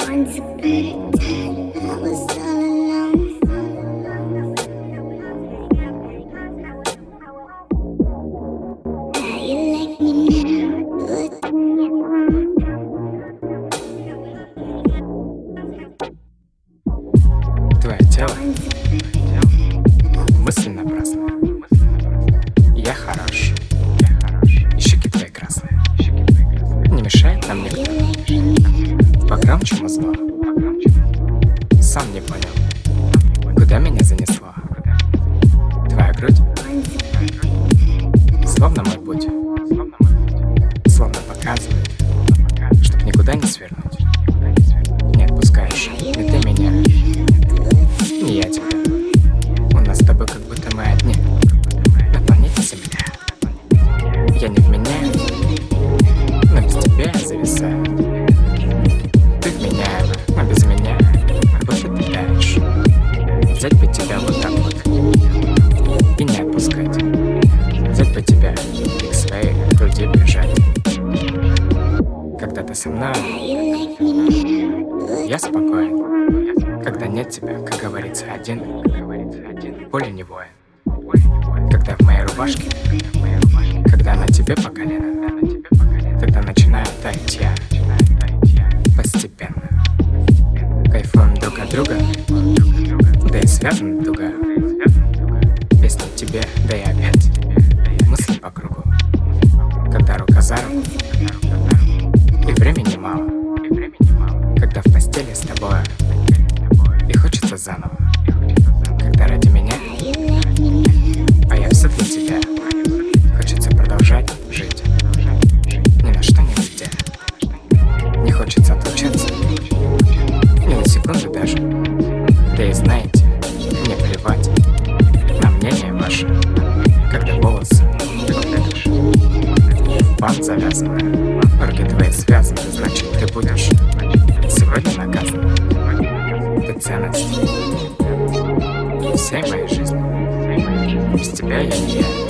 Once upon a time, I was all alone. How you like me now? What do you want? Твое тело мысль напрасная. Я хорош. И щеки твои красные. Не мешает нам никто. Погромче музло. Сам не понял, куда меня занесло. Твоя грудь словно мой путь. Словно показывает, чтоб никуда не свернуть. Не отпускаешь ни ты меня, ни я тебя. У нас с тобой как будто мы одни на планете Земля. Я не вменяю, но без тебя я зависаю. Ты вменяема, а без меня будто ты таешь. Взять бы тебя вот так вот и не отпускать. Взять бы тебя и к своей груди прижать. Когда ты со мной, я спокоен. Когда нет тебя, как говорится, один, поле не воин. Когда в моей рубашке, когда на тебе по колено, тогда начинаю таять я постепенно. Кайфуем друг от друга, да и связана дуга. Песня тебе, да и опять мысли по кругу. Когда рука за руку, и времени мало. Когда в постели с тобой, и хочется заново. Когда ради меня, а я все для тебя. Хочется продолжать жить, ни на что не глядя. Не хочется отлучаться, ни на секунду даже. Да и знаете, мне плевать на мнение ваше. Когда волосы в бант завязаны, руки твои связаны, значит ты будешь сегодня наказан. Ты ценность всей моей жизни. Без тебя я не я.